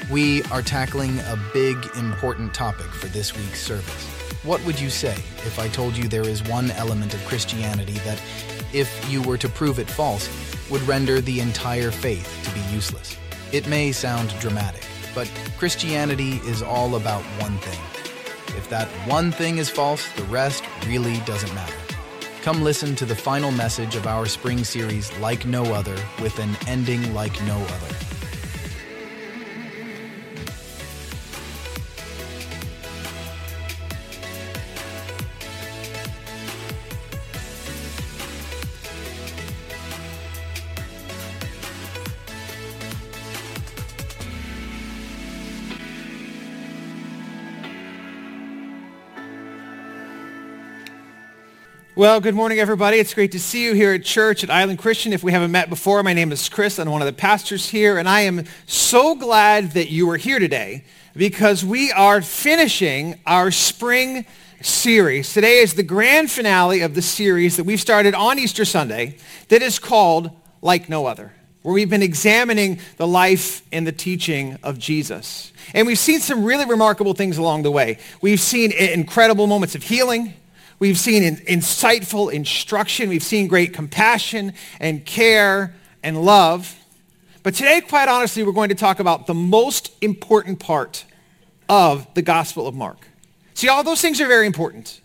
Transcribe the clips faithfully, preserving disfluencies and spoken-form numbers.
We are tackling a big, important topic for this week's service. What would you say if I told you there is one element of Christianity that, if you were to prove it false, would render the entire faith to be useless? It may sound dramatic, but Christianity is all about one thing. If that one thing is false, the rest really doesn't matter. Come listen to the final message of our spring series, Like No Other, with an ending like no other. Well, good morning, everybody. It's great to see you here at church at Island Christian. If we haven't met before, my name is Chris. I'm one of the pastors here, and I am so glad that you are here today because we are finishing our spring series. Today is the grand finale of the series that we've started on Easter Sunday that is called Like No Other, where we've been examining the life and the teaching of Jesus. And we've seen some really remarkable things along the way. We've seen incredible moments of healing. We've seen in, insightful instruction. We've seen great compassion and care and love. But today, quite honestly, we're going to talk about the most important part of the Gospel of Mark. See, all those things are very important.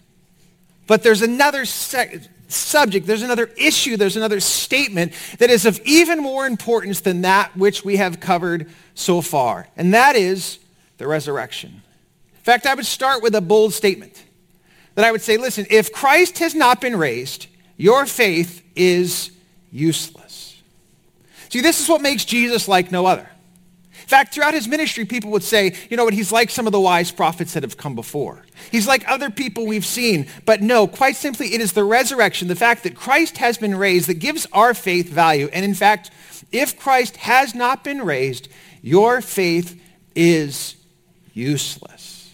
But there's another se- subject, there's another issue, there's another statement that is of even more importance than that which we have covered so far. And that is the resurrection. In fact, I would start with a bold statement. That I would say, listen, if Christ has not been raised, your faith is useless. See, this is what makes Jesus like no other. In fact, throughout his ministry, people would say, you know what, he's like some of the wise prophets that have come before. He's like other people we've seen. But no, quite simply, it is the resurrection, the fact that Christ has been raised that gives our faith value. And in fact, if Christ has not been raised, your faith is useless.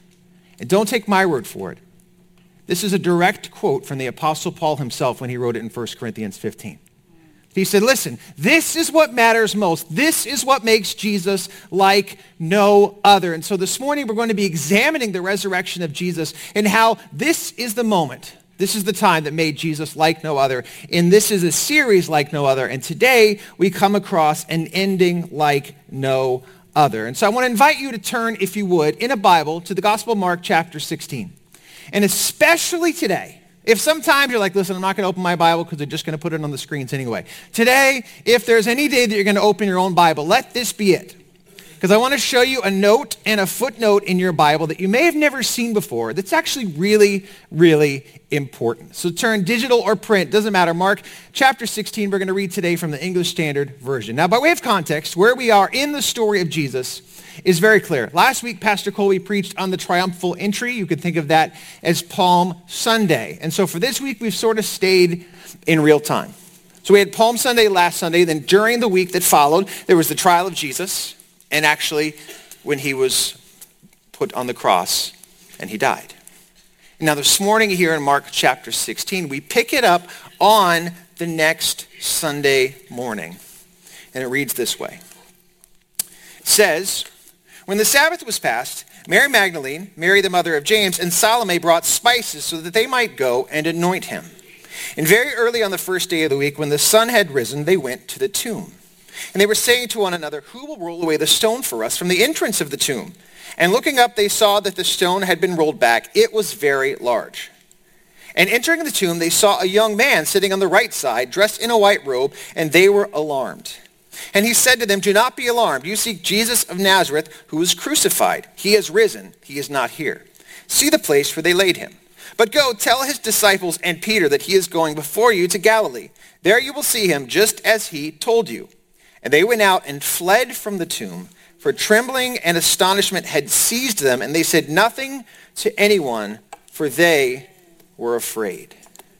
And don't take my word for it. This is a direct quote from the Apostle Paul himself when he wrote it in First Corinthians fifteen. He said, listen, this is what matters most. This is what makes Jesus like no other. And so this morning we're going to be examining the resurrection of Jesus and how this is the moment, this is the time that made Jesus like no other. And this is a series like no other. And today we come across an ending like no other. And so I want to invite you to turn, if you would, in a Bible to the Gospel of Mark chapter sixteen. And especially today, if sometimes you're like, listen, I'm not going to open my Bible because they're just going to put it on the screens anyway. Today, if there's any day that you're going to open your own Bible, let this be it. Because I want to show you a note and a footnote in your Bible that you may have never seen before that's actually really, really important. So turn digital or print, doesn't matter. Mark chapter sixteen, we're going to read today from the English Standard Version. Now, by way of context, where we are in the story of Jesus is very clear. Last week, Pastor Colby preached on the triumphal entry. You could think of that as Palm Sunday. And so for this week, we've sort of stayed in real time. So we had Palm Sunday last Sunday. Then during the week that followed, there was the trial of Jesus. And actually, when he was put on the cross and he died. Now this morning here in Mark chapter sixteen, we pick it up on the next Sunday morning. And it reads this way. It says, when the Sabbath was passed, Mary Magdalene, Mary the mother of James, and Salome brought spices so that they might go and anoint him. And very early on the first day of the week, when the sun had risen, they went to the tomb. And they were saying to one another, who will roll away the stone for us from the entrance of the tomb? And looking up, they saw that the stone had been rolled back. It was very large. And entering the tomb, they saw a young man sitting on the right side, dressed in a white robe, and they were alarmed. And he said to them, do not be alarmed. You seek Jesus of Nazareth, who was crucified. He has risen. He is not here. See the place where they laid him. But go, tell his disciples and Peter that he is going before you to Galilee. There you will see him, just as he told you. And they went out and fled from the tomb, for trembling and astonishment had seized them, and they said nothing to anyone, for they were afraid.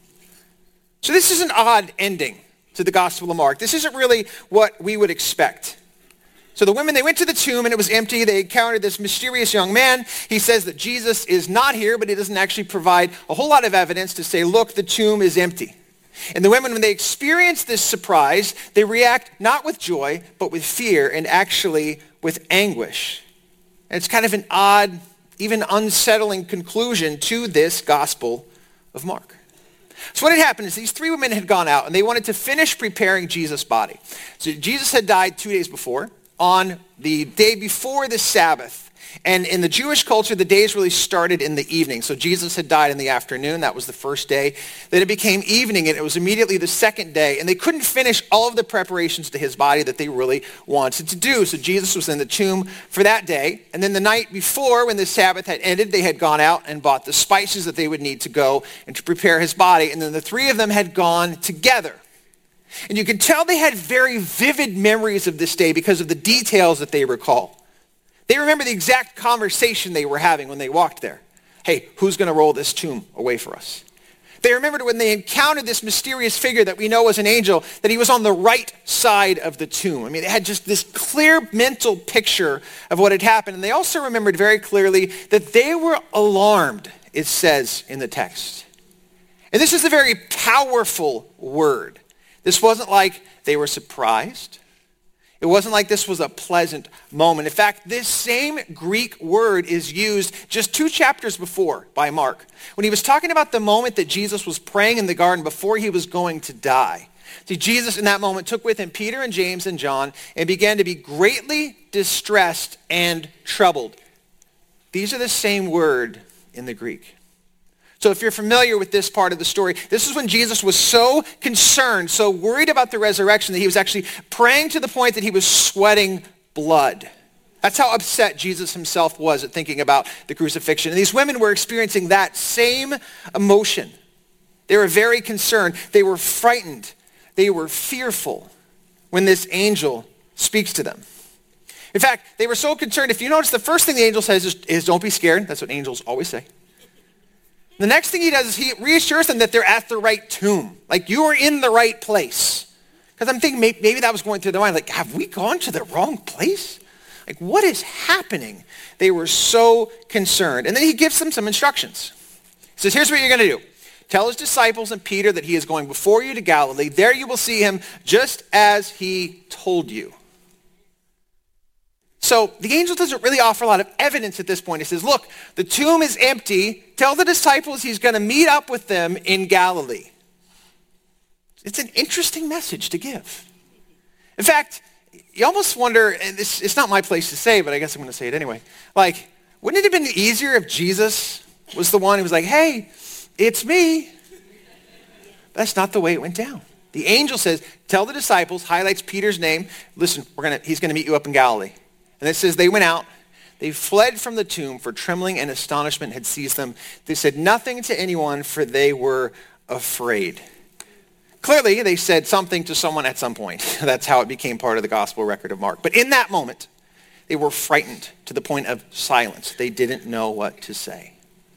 So this is an odd ending to the Gospel of Mark. This isn't really what we would expect. So the women, they went to the tomb and it was empty. They encountered this mysterious young man. He says that Jesus is not here, but he doesn't actually provide a whole lot of evidence to say, look, the tomb is empty. And the women, when they experience this surprise, they react not with joy, but with fear and actually with anguish. And it's kind of an odd, even unsettling conclusion to this Gospel of Mark. So what had happened is these three women had gone out and they wanted to finish preparing Jesus' body. So Jesus had died two days before, on the day before the Sabbath. And in the Jewish culture, the days really started in the evening. So Jesus had died in the afternoon. That was the first day. Then it became evening, and it was immediately the second day. And they couldn't finish all of the preparations to his body that they really wanted to do. So Jesus was in the tomb for that day. And then the night before, when the Sabbath had ended, they had gone out and bought the spices that they would need to go and to prepare his body. And then the three of them had gone together. And you can tell they had very vivid memories of this day because of the details that they recall. They remember the exact conversation they were having when they walked there. Hey, who's going to roll this tomb away for us? They remembered when they encountered this mysterious figure that we know was an angel, that he was on the right side of the tomb. I mean, they had just this clear mental picture of what had happened. And they also remembered very clearly that they were alarmed, it says in the text. And this is a very powerful word. This wasn't like they were surprised. It wasn't like this was a pleasant moment. In fact, this same Greek word is used just two chapters before by Mark, when he was talking about the moment that Jesus was praying in the garden before he was going to die. See, Jesus in that moment took with him Peter and James and John and began to be greatly distressed and troubled. These are the same word in the Greek. So if you're familiar with this part of the story, this is when Jesus was so concerned, so worried about the resurrection that he was actually praying to the point that he was sweating blood. That's how upset Jesus himself was at thinking about the crucifixion. And these women were experiencing that same emotion. They were very concerned. They were frightened. They were fearful when this angel speaks to them. In fact, they were so concerned. If you notice, the first thing the angel says is, is don't be scared. That's what angels always say. The next thing he does is he reassures them that they're at the right tomb. Like, you are in the right place. Because I'm thinking maybe, maybe that was going through their mind. Like, have we gone to the wrong place? Like, what is happening? They were so concerned. And then he gives them some instructions. He says, here's what you're going to do. Tell his disciples and Peter that he is going before you to Galilee. There you will see him just as he told you. So the angel doesn't really offer a lot of evidence at this point. He says, look, the tomb is empty. Tell the disciples he's going to meet up with them in Galilee. It's an interesting message to give. In fact, you almost wonder, and this, it's not my place to say, but I guess I'm going to say it anyway. Like, wouldn't it have been easier if Jesus was the one who was like, hey, it's me? That's not the way it went down. The angel says, tell the disciples, highlights Peter's name. Listen, we're gonna, he's going to meet you up in Galilee. And it says they went out, they fled from the tomb, for trembling and astonishment had seized them. They said nothing to anyone, for they were afraid. Clearly, they said something to someone at some point. That's how it became part of the gospel record of Mark. But in that moment, they were frightened to the point of silence. They didn't know what to say.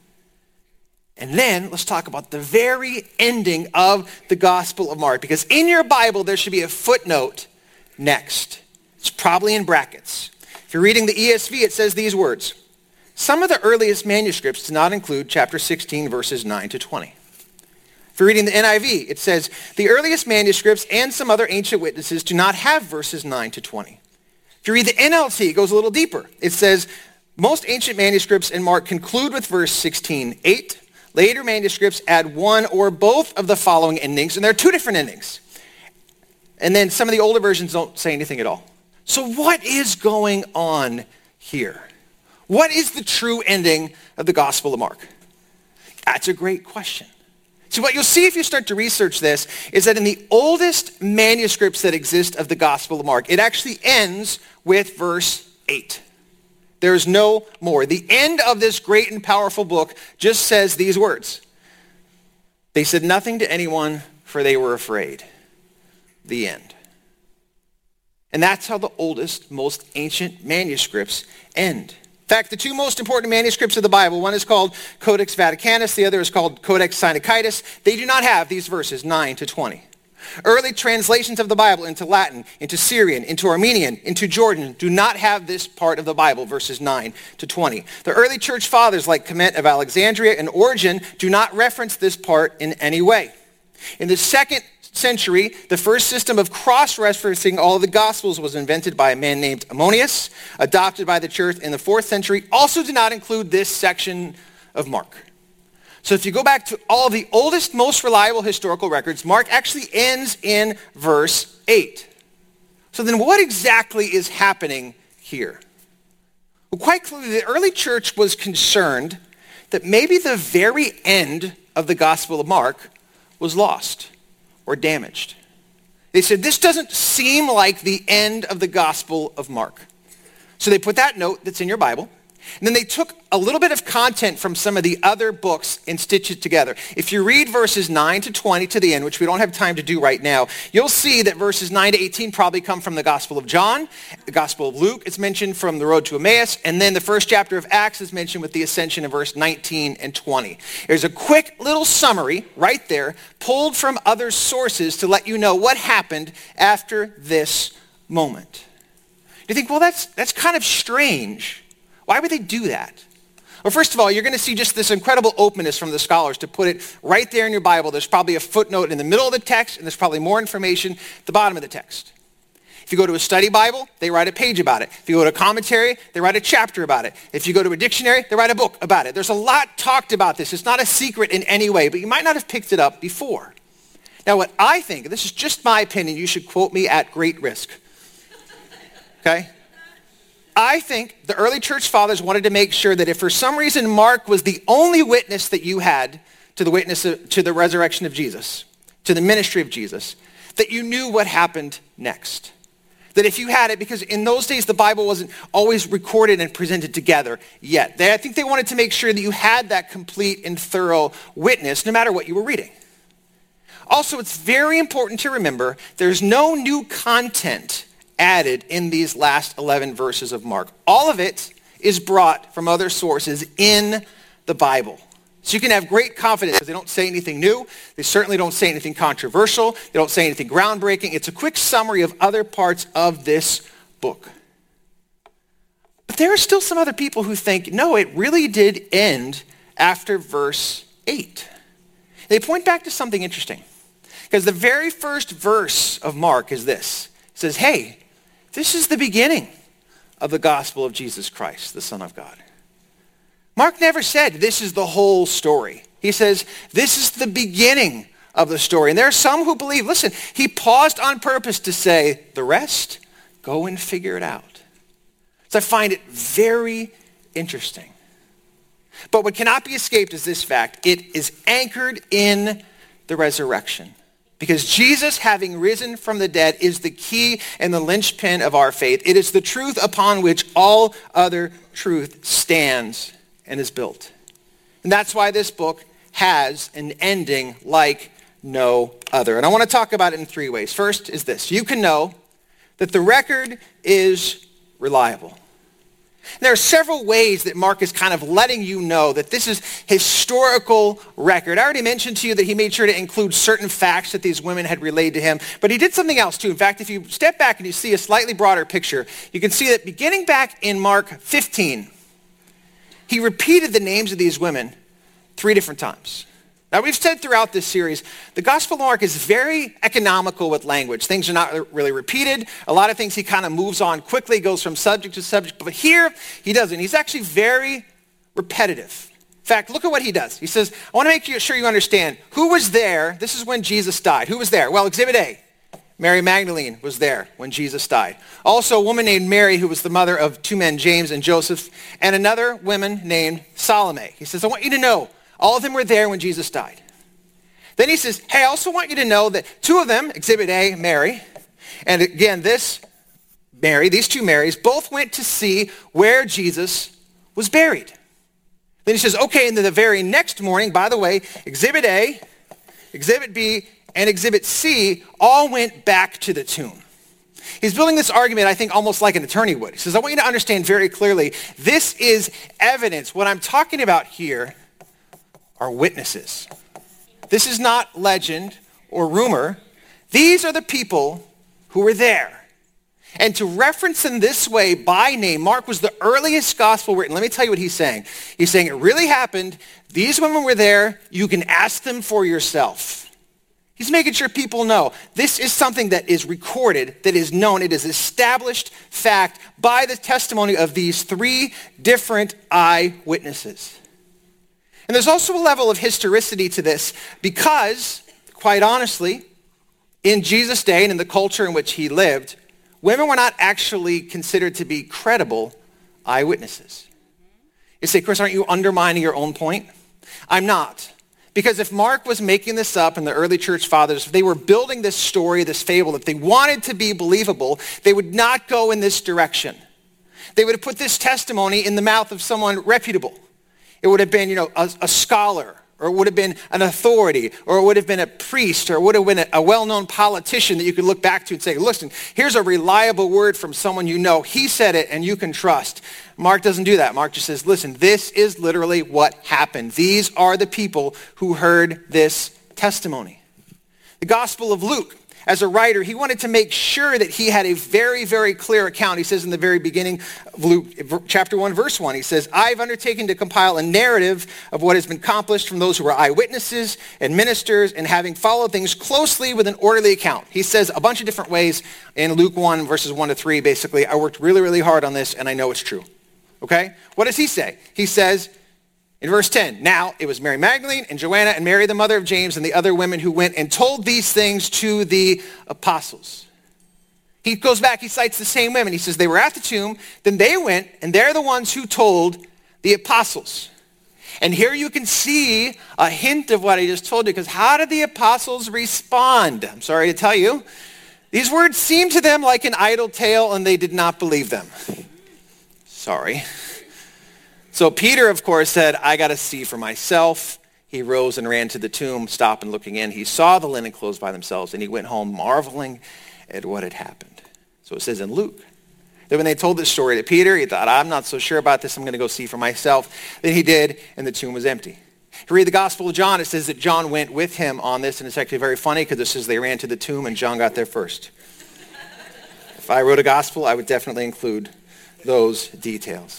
And then let's talk about the very ending of the Gospel of Mark, because in your Bible, there should be a footnote next. It's probably in brackets. If you're reading the E S V, it says these words. Some of the earliest manuscripts do not include chapter sixteen, verses nine to twenty. If you're reading the N I V, it says, the earliest manuscripts and some other ancient witnesses do not have verses nine to twenty. If you read the N L T, it goes a little deeper. It says, most ancient manuscripts in Mark conclude with verse sixteen, eight. Later manuscripts add one or both of the following endings, and there are two different endings. And then some of the older versions don't say anything at all. So what is going on here? What is the true ending of the Gospel of Mark? That's a great question. So what you'll see if you start to research this is that in the oldest manuscripts that exist of the Gospel of Mark, it actually ends with verse eight. There's no more. The end of this great and powerful book just says these words. They said nothing to anyone, for they were afraid. The end. And that's how the oldest, most ancient manuscripts end. In fact, the two most important manuscripts of the Bible, one is called Codex Vaticanus, the other is called Codex Sinaiticus. They do not have these verses nine to twenty. Early translations of the Bible into Latin, into Syrian, into Armenian, into Georgian do not have this part of the Bible, verses nine to twenty. The early church fathers like Clement of Alexandria and Origen do not reference this part in any way. In the second century, the first system of cross-referencing all of the Gospels was invented by a man named Ammonius, adopted by the church in the fourth century, also did not include this section of Mark. So if you go back to all the oldest, most reliable historical records, Mark actually ends in verse eight. So then what exactly is happening here? Well, quite clearly, the early church was concerned that maybe the very end of the Gospel of Mark was lost or damaged. They said, this doesn't seem like the end of the Gospel of Mark. So they put that note that's in your Bible, and then they took a little bit of content from some of the other books and stitched it together. If you read verses nine to twenty to the end, which we don't have time to do right now, you'll see that verses nine to eighteen probably come from the Gospel of John. The Gospel of Luke is mentioned from the road to Emmaus. And then the first chapter of Acts is mentioned with the ascension in verse nineteen and twenty. There's a quick little summary right there pulled from other sources to let you know what happened after this moment. You think, well, that's, that's kind of strange. Why would they do that? Well, first of all, you're going to see just this incredible openness from the scholars to put it right there in your Bible. There's probably a footnote in the middle of the text, and there's probably more information at the bottom of the text. If you go to a study Bible, they write a page about it. If you go to a commentary, they write a chapter about it. If you go to a dictionary, they write a book about it. There's a lot talked about this. It's not a secret in any way, but you might not have picked it up before. Now, what I think, and this is just my opinion, you should quote me at great risk. Okay? I think the early church fathers wanted to make sure that if for some reason Mark was the only witness that you had to the witness of, to the resurrection of Jesus, to the ministry of Jesus, that you knew what happened next. That if you had it, because in those days the Bible wasn't always recorded and presented together yet. They, I think they wanted to make sure that you had that complete and thorough witness no matter what you were reading. Also, it's very important to remember there's no new content added in these last eleven verses of Mark. All of it is brought from other sources in the Bible. So you can have great confidence because they don't say anything new. They certainly don't say anything controversial. They don't say anything groundbreaking. It's a quick summary of other parts of this book. But there are still some other people who think, no, it really did end after verse eight. They point back to something interesting. Because the very first verse of Mark is this. It says, hey, this is the beginning of the gospel of Jesus Christ, the Son of God. Mark never said this is the whole story. He says this is the beginning of the story. And there are some who believe, listen, he paused on purpose to say, the rest, go and figure it out. So I find it very interesting. But what cannot be escaped is this fact. It is anchored in the resurrection. Because Jesus, having risen from the dead, is the key and the linchpin of our faith. It is the truth upon which all other truth stands and is built. And that's why this book has an ending like no other. And I want to talk about it in three ways. First is this. You can know that the record is reliable. There are several ways that Mark is kind of letting you know that this is historical record. I already mentioned to you that he made sure to include certain facts that these women had relayed to him, but he did something else too. In fact, if you step back and you see a slightly broader picture, you can see that beginning back in Mark fifteen, he repeated the names of these women three different times. Now, we've said throughout this series, the Gospel of Mark is very economical with language. Things are not really repeated. A lot of things he kind of moves on quickly, goes from subject to subject. But here, he doesn't. He's actually very repetitive. In fact, look at what he does. He says, I want to make sure you understand who was there. This is when Jesus died. Who was there? Well, Exhibit A. Mary Magdalene was there when Jesus died. Also, a woman named Mary, who was the mother of two men, James and Joseph, and another woman named Salome. He says, I want you to know, all of them were there when Jesus died. Then he says, hey, I also want you to know that two of them, Exhibit A, Mary, and again, this Mary, these two Marys, both went to see where Jesus was buried. Then he says, okay, and then the very next morning, by the way, Exhibit A, Exhibit B, and Exhibit C all went back to the tomb. He's building this argument, I think, almost like an attorney would. He says, I want you to understand very clearly, this is evidence. What I'm talking about here are witnesses. This is not legend or rumor. These are the people who were there. And to reference them this way by name, Mark was the earliest gospel written. Let me tell you what he's saying. He's saying it really happened. These women were there. You can ask them for yourself. He's making sure people know this is something that is recorded, that is known. It is established fact by the testimony of these three different eyewitnesses. And there's also a level of historicity to this because, quite honestly, in Jesus' day and in the culture in which he lived, women were not actually considered to be credible eyewitnesses. You say, Chris, aren't you undermining your own point? I'm not. Because if Mark was making this up and the early church fathers, if they were building this story, this fable, if they wanted to be believable, they would not go in this direction. They would have put this testimony in the mouth of someone reputable. It would have been, you know, a, a scholar, or it would have been an authority, or it would have been a priest, or it would have been a, a well-known politician that you could look back to and say, listen, here's a reliable word from someone you know. He said it and you can trust. Mark doesn't do that. Mark just says, listen, this is literally what happened. These are the people who heard this testimony. The Gospel of Luke, as a writer, he wanted to make sure that he had a very, very clear account. He says in the very beginning of Luke, chapter one, verse one, he says, I've undertaken to compile a narrative of what has been accomplished from those who were eyewitnesses and ministers and having followed things closely with an orderly account. He says a bunch of different ways in Luke one, verses one to three, basically, I worked really, really hard on this and I know it's true. Okay? What does he say? He says, in verse ten, now it was Mary Magdalene and Joanna and Mary, the mother of James, and the other women who went and told these things to the apostles. He goes back, he cites the same women. He says they were at the tomb, then they went, and they're the ones who told the apostles. And here you can see a hint of what I just told you, because how did the apostles respond? I'm sorry to tell you. These words seemed to them like an idle tale, and they did not believe them. Sorry. So Peter, of course, said, I got to see for myself. He rose and ran to the tomb, stopping looking in. He saw the linen clothes by themselves, and he went home marveling at what had happened. So it says in Luke that when they told this story to Peter, he thought, I'm not so sure about this. I'm going to go see for myself. Then he did, and the tomb was empty. If you read the Gospel of John, it says that John went with him on this, and it's actually very funny because it says they ran to the tomb, and John got there first. If I wrote a gospel, I would definitely include those details.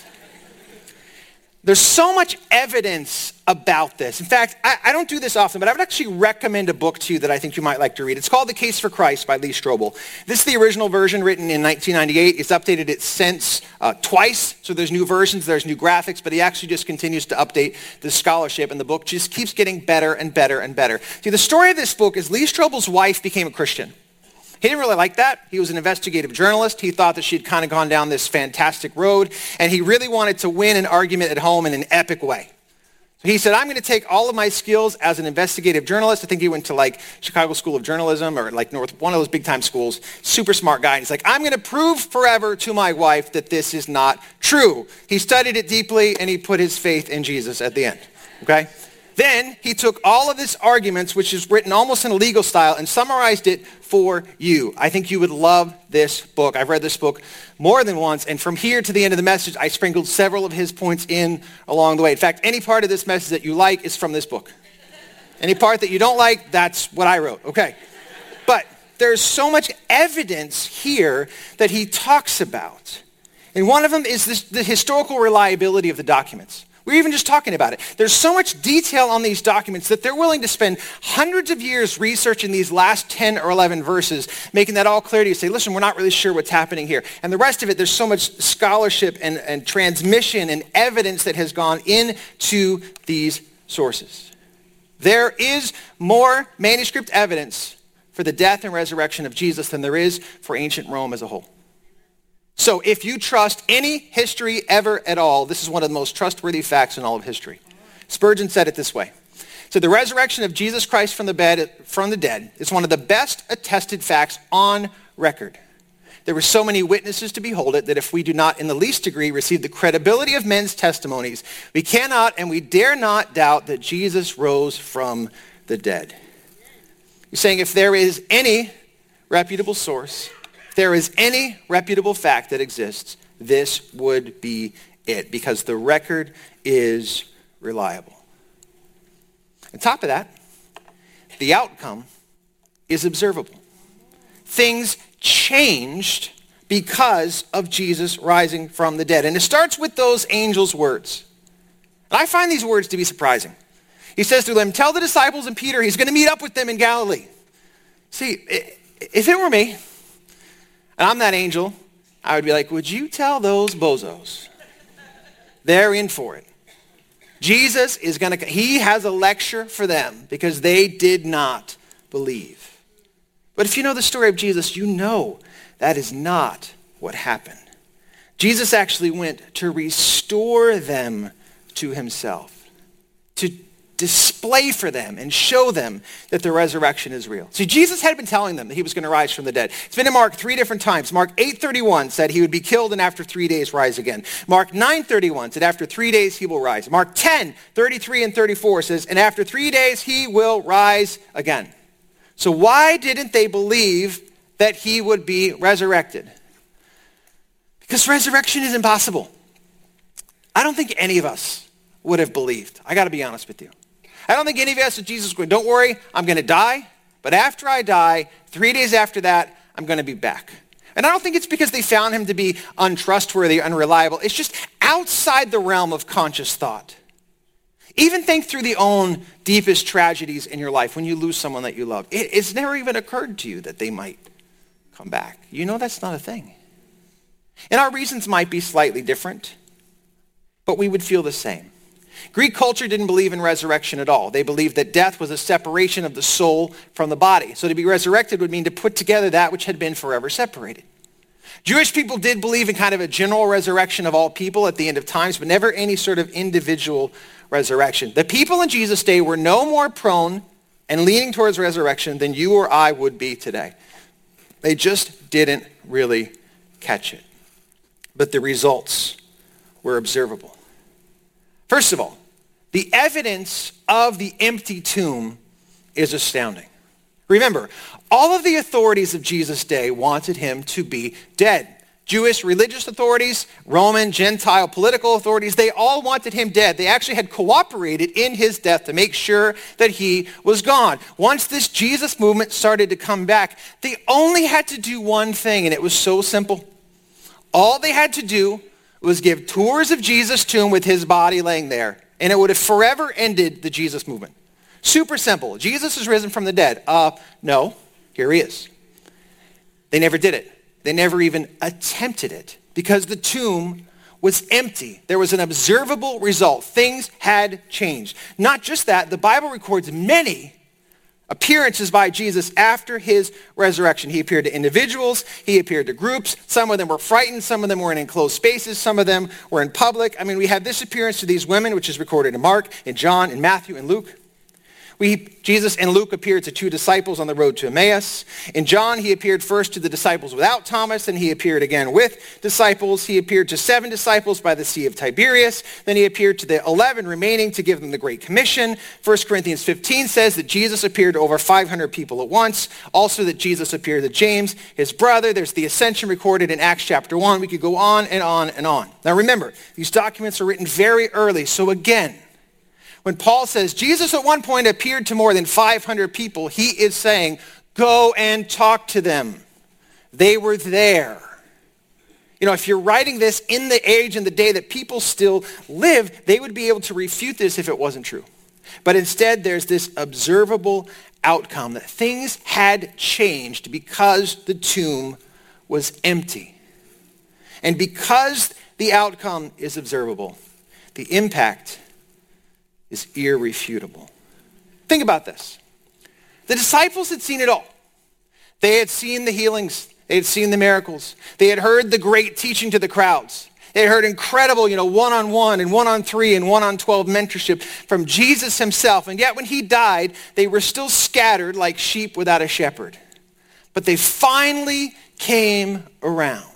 There's so much evidence about this. In fact, I, I don't do this often, but I would actually recommend a book to you that I think you might like to read. It's called The Case for Christ by Lee Strobel. This is the original version written in nineteen ninety-eight. It's updated it since uh, twice. So there's new versions, there's new graphics, but he actually just continues to update the scholarship, and the book just keeps getting better and better and better. See, the story of this book is Lee Strobel's wife became a Christian. He didn't really like that. He was an investigative journalist. He thought that she'd kind of gone down this fantastic road, and he really wanted to win an argument at home in an epic way. So he said, I'm going to take all of my skills as an investigative journalist. I think he went to like Chicago School of Journalism or like North, one of those big time schools. Super smart guy. And he's like, I'm going to prove forever to my wife that this is not true. He studied it deeply, and he put his faith in Jesus at the end. Okay? Then he took all of his arguments, which is written almost in a legal style, and summarized it for you. I think you would love this book. I've read this book more than once, and from here to the end of the message, I sprinkled several of his points in along the way. In fact, any part of this message that you like is from this book. Any part that you don't like, that's what I wrote. Okay. But there's so much evidence here that he talks about. And one of them is this, the historical reliability of the documents. We're even just talking about it. There's so much detail on these documents that they're willing to spend hundreds of years researching these last ten or eleven verses, making that all clear to you. Say, listen, we're not really sure what's happening here. And the rest of it, there's so much scholarship and, and transmission and evidence that has gone into these sources. There is more manuscript evidence for the death and resurrection of Jesus than there is for ancient Rome as a whole. So if you trust any history ever at all, this is one of the most trustworthy facts in all of history. Spurgeon said it this way. So the resurrection of Jesus Christ from the, bed, from the dead is one of the best attested facts on record. There were so many witnesses to behold it that if we do not in the least degree receive the credibility of men's testimonies, we cannot and we dare not doubt that Jesus rose from the dead. You're saying if there is any reputable source, there is any reputable fact that exists, this would be it, because the record is reliable. On top of that, the outcome is observable. Things changed because of Jesus rising from the dead. And it starts with those angels' words. And I find these words to be surprising. He says to them, tell the disciples and Peter he's going to meet up with them in Galilee. See, if it were me, and I'm that angel, I would be like, would you tell those bozos? They're in for it. Jesus is going to, he has a lecture for them because they did not believe. But if you know the story of Jesus, you know that is not what happened. Jesus actually went to restore them to himself, to display for them and show them that the resurrection is real. See, Jesus had been telling them that he was going to rise from the dead. It's been in Mark three different times. Mark eight thirty-one said he would be killed and after three days rise again. Mark nine thirty-one said after three days he will rise. Mark ten thirty-three and thirty-four says, and after three days he will rise again. So why didn't they believe that he would be resurrected? Because resurrection is impossible. I don't think any of us would have believed. I got to be honest with you. I don't think any of us, Jesus was going, don't worry, I'm going to die, but after I die, three days after that, I'm going to be back. And I don't think it's because they found him to be untrustworthy, unreliable. It's just outside the realm of conscious thought. Even think through the own deepest tragedies in your life when you lose someone that you love. It, it's never even occurred to you that they might come back. You know that's not a thing. And our reasons might be slightly different, but we would feel the same. Greek culture didn't believe in resurrection at all. They believed that death was a separation of the soul from the body. So to be resurrected would mean to put together that which had been forever separated. Jewish people did believe in kind of a general resurrection of all people at the end of times, but never any sort of individual resurrection. The people in Jesus' day were no more prone and leaning towards resurrection than you or I would be today. They just didn't really catch it. But the results were observable. First of all, the evidence of the empty tomb is astounding. Remember, all of the authorities of Jesus' day wanted him to be dead. Jewish religious authorities, Roman, Gentile political authorities, they all wanted him dead. They actually had cooperated in his death to make sure that he was gone. Once this Jesus movement started to come back, they only had to do one thing, and it was so simple. All they had to do was give tours of Jesus' tomb with his body laying there, and it would have forever ended the Jesus movement. Super simple. Jesus is risen from the dead. Uh, no, here he is. They never did it. They never even attempted it because the tomb was empty. There was an observable result. Things had changed. Not just that, the Bible records many appearances by Jesus after his resurrection. He appeared to individuals. He appeared to groups. Some of them were frightened. Some of them were in enclosed spaces. Some of them were in public. I mean, we have this appearance to these women, which is recorded in Mark, in John, in Matthew, and Luke. We, Jesus and Luke appeared to two disciples on the road to Emmaus. In John, he appeared first to the disciples without Thomas, and he appeared again with disciples. He appeared to seven disciples by the Sea of Tiberias. Then he appeared to the eleven remaining to give them the Great Commission. First Corinthians fifteen says that Jesus appeared to over five hundred people at once. Also that Jesus appeared to James, his brother. There's the ascension recorded in Acts chapter one. We could go on and on and on. Now remember, these documents are written very early. So again, when Paul says Jesus at one point appeared to more than five hundred people, he is saying, go and talk to them. They were there. You know, if you're writing this in the age and the day that people still live, they would be able to refute this if it wasn't true. But instead, there's this observable outcome that things had changed because the tomb was empty. And because the outcome is observable, the impact is irrefutable. Think about this. The disciples had seen it all. They had seen the healings. They had seen the miracles. They had heard the great teaching to the crowds. They had heard incredible, you know, one-on-one and one-on-three and one-on-twelve mentorship from Jesus himself. And yet when he died, they were still scattered like sheep without a shepherd. But they finally came around.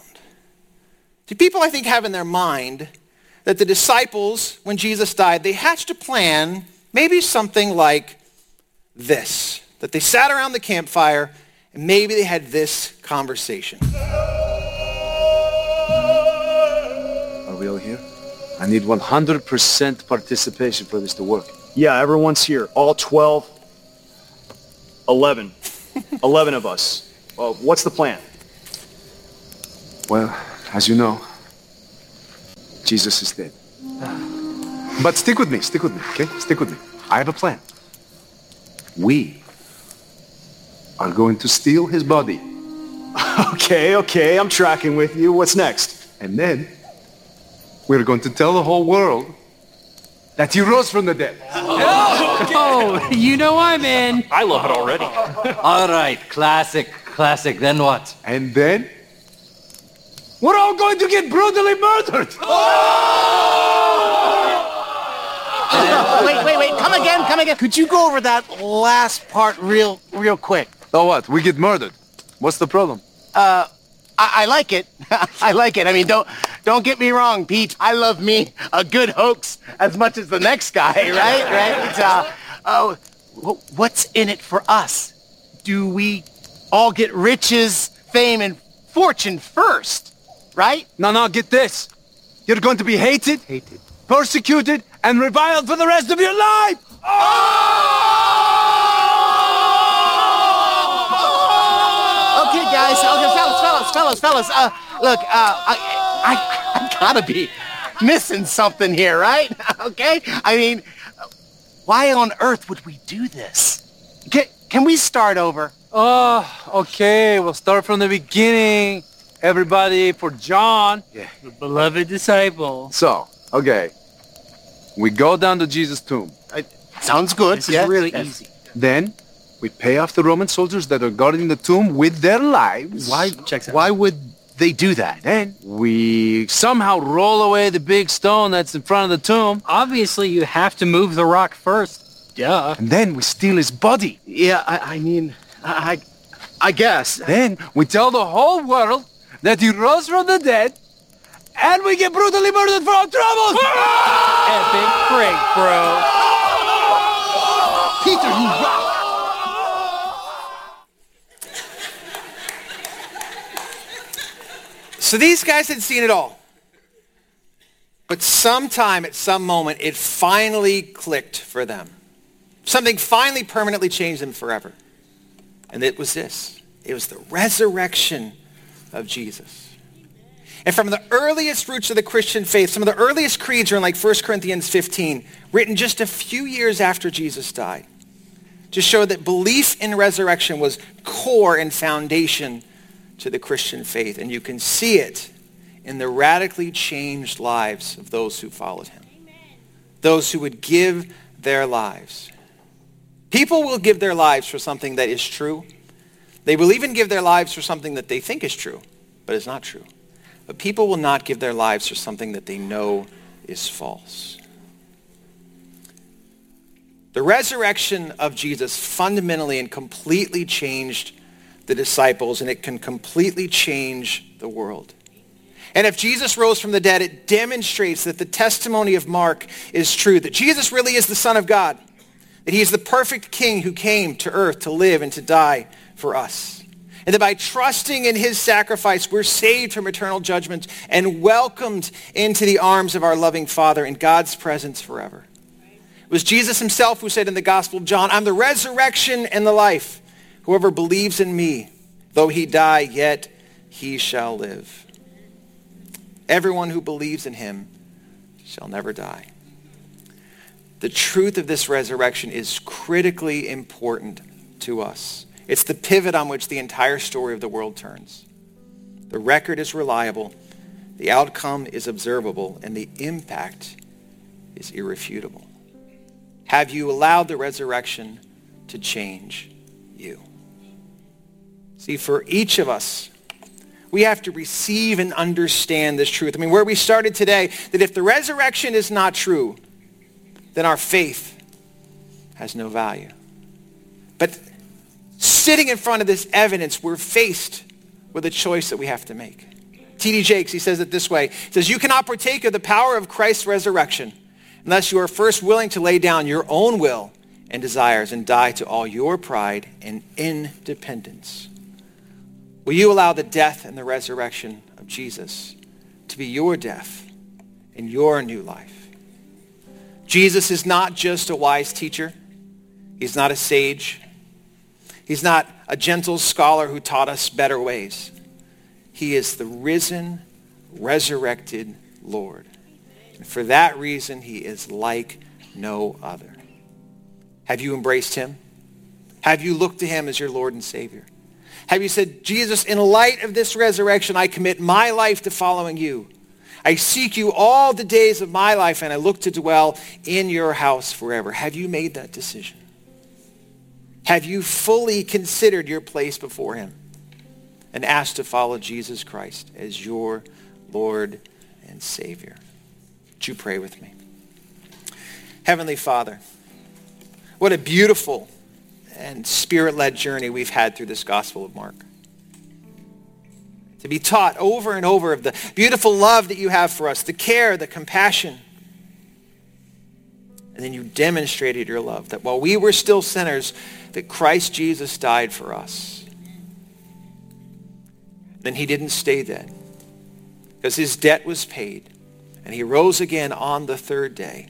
See, people, I think, have in their mind that the disciples, when Jesus died, they hatched a plan, maybe something like this, that they sat around the campfire and maybe they had this conversation. Are we all here? I need one hundred percent participation for this to work. Yeah, everyone's here. All twelve, eleven. eleven of us. Well, what's the plan? Well, as you know, Jesus is dead. But stick with me, stick with me, okay? Stick with me. I have a plan. We are going to steal his body. Okay, okay, I'm tracking with you. What's next? And then we're going to tell the whole world that he rose from the dead. Oh, you know I'm in. I love it already. All right, classic, classic. Then what? And then we're all going to get brutally murdered. Uh, wait, wait, wait. Come again, come again. Could you go over that last part real, real quick? So what? We get murdered. What's the problem? Uh, I, I like it. I like it. I mean, don't, don't get me wrong, Pete. I love me a good hoax as much as the next guy, right? Right? Uh, oh, wh- what's in it for us? Do we all get riches, fame, and fortune first, right? No, no, get this. You're going to be hated, Hated. persecuted, and reviled for the rest of your life. Okay, guys. Okay, fellas, fellas, fellas, fellas. Uh, look, uh, I, I, I gotta be missing something here, right? Okay? I mean, why on earth would we do this? Can, can we start over? Oh, okay. We'll start from the beginning. Everybody, for John, the beloved disciple. So, okay. We go down to Jesus' tomb. Uh, sounds good. This yeah. is really Yes. easy. Then we pay off the Roman soldiers that are guarding the tomb with their lives. Why? Checks out. Why would they do that? Then we somehow roll away the big stone that's in front of the tomb. Obviously, you have to move the rock first. Duh. And then we steal his body. Yeah, I, I mean, I, I, I guess. Then we tell the whole world that he rose from the dead, and we get brutally murdered for our troubles. Epic break, bro. Peter, you rock. So these guys had seen it all. But sometime at some moment, it finally clicked for them. Something finally permanently changed them forever. And it was this. It was the resurrection of Jesus. And from the earliest roots of the Christian faith, some of the earliest creeds are in like First Corinthians fifteen, written just a few years after Jesus died, to show that belief in resurrection was core and foundation to the Christian faith. And you can see it in the radically changed lives of those who followed him. Those who would give their lives. People will give their lives for something that is true. They will even give their lives for something that they think is true, but is not true. But people will not give their lives for something that they know is false. The resurrection of Jesus fundamentally and completely changed the disciples, and it can completely change the world. And if Jesus rose from the dead, it demonstrates that the testimony of Mark is true, that Jesus really is the Son of God, that he is the perfect King who came to earth to live and to die for us. And that by trusting in his sacrifice, we're saved from eternal judgment and welcomed into the arms of our loving Father in God's presence forever. It was Jesus himself who said in the Gospel of John, "I'm the resurrection and the life. Whoever believes in me, though he die, yet he shall live." Everyone who believes in him shall never die. The truth of this resurrection is critically important to us. It's the pivot on which the entire story of the world turns. The record is reliable, the outcome is observable, and the impact is irrefutable. Have you allowed the resurrection to change you? See, for each of us, we have to receive and understand this truth. I mean, where we started today, that if the resurrection is not true, then our faith has no value. But sitting in front of this evidence, we're faced with a choice that we have to make. T D Jakes, he says it this way. He says, "You cannot partake of the power of Christ's resurrection unless you are first willing to lay down your own will and desires and die to all your pride and independence." Will you allow the death and the resurrection of Jesus to be your death and your new life? Jesus is not just a wise teacher. He's not a sage. He's not a gentle scholar who taught us better ways. He is the risen, resurrected Lord. And for that reason, he is like no other. Have you embraced him? Have you looked to him as your Lord and Savior? Have you said, Jesus, in light of this resurrection, I commit my life to following you. I seek you all the days of my life, and I look to dwell in your house forever. Have you made that decision? Have you fully considered your place before him and asked to follow Jesus Christ as your Lord and Savior? Would you pray with me? Heavenly Father, what a beautiful and Spirit-led journey we've had through this Gospel of Mark. To be taught over and over of the beautiful love that you have for us, the care, the compassion. And then you demonstrated your love, that while we were still sinners, that Christ Jesus died for us. Then he didn't stay dead, because his debt was paid, and he rose again on the third day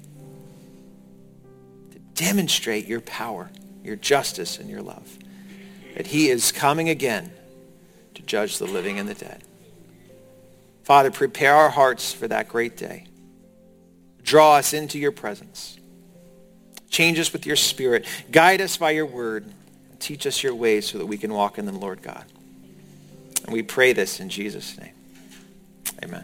to demonstrate your power, your justice, and your love. That he is coming again to judge the living and the dead. Father, prepare our hearts for that great day. Draw us into your presence. Change us with your Spirit. Guide us by your word. Teach us your ways so that we can walk in them, Lord God. And we pray this in Jesus' name. Amen.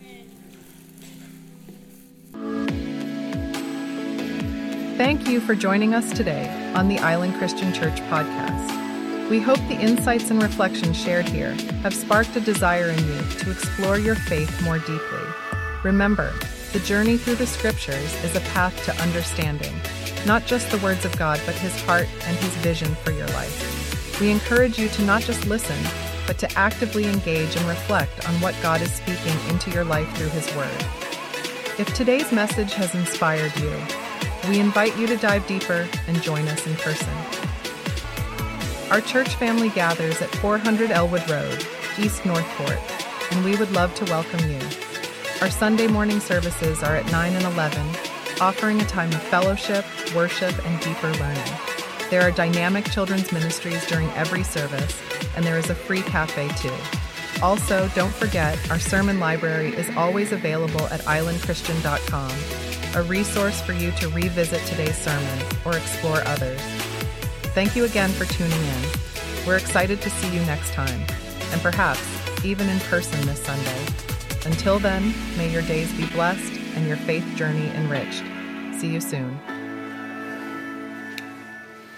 Thank you for joining us today on the Island Christian Church podcast. We hope the insights and reflections shared here have sparked a desire in you to explore your faith more deeply. Remember, the journey through the scriptures is a path to understanding, not just the words of God, but his heart and his vision for your life. We encourage you to not just listen, but to actively engage and reflect on what God is speaking into your life through his word. If today's message has inspired you, we invite you to dive deeper and join us in person. Our church family gathers at four hundred Elwood Road, East Northport, and we would love to welcome you. Our Sunday morning services are at nine and eleven, offering a time of fellowship, worship, and deeper learning. There are dynamic children's ministries during every service, and there is a free cafe too. Also, don't forget, our sermon library is always available at island christian dot com, a resource for you to revisit today's sermon or explore others. Thank you again for tuning in. We're excited to see you next time, and perhaps even in person this Sunday. Until then, may your days be blessed and your faith journey enriched. See you soon.